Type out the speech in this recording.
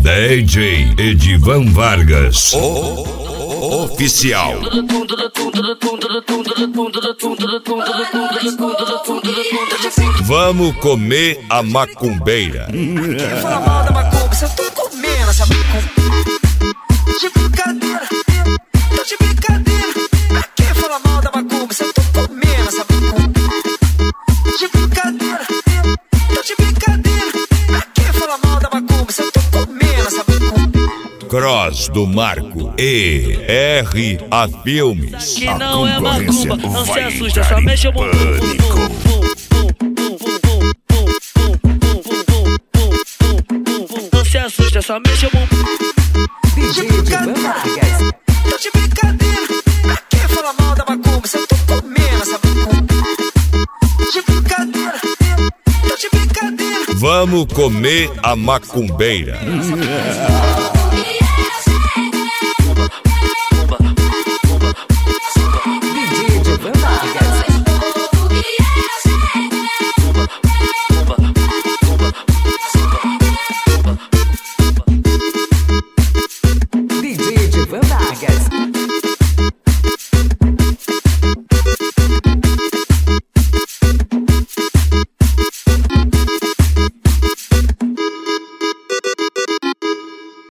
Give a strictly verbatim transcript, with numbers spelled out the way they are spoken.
D J Edivan Vargas, o oficial. Vamos comer a macumbeira. Quem fala mal da macumba, se eu tô comendo essa macumba. De brincadeira, tô de brincadeira. Quem fala mal da macumba, se eu tô comendo essa macumba. De brincadeira, tô de brincadeira. Quem fala mal da macumba, se eu tô comendo essa macumba. Cross do Marco E R A Filmes. Que não é macumba, não se assusta, só mexe o bumbum. Não se assusta, só mexe o bumbum. De brincadeira, tô de brincadeira. Quem fala mal da macumba, se eu tô comendo essa macumba. De brincadeira, tô de brincadeira. Vamos comer a macumbeira.